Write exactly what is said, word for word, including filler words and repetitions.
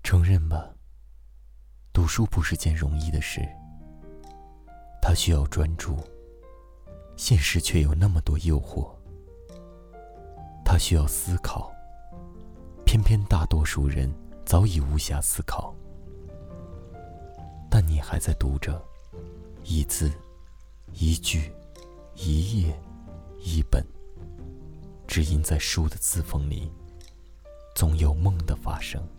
承认吧，读书不是件容易的事，它需要专注，现实却有那么多诱惑。它需要思考，偏偏大多数人早已无暇思考。但你还在读着，一字一句一页一本，只因在书的字缝里总有梦的发生。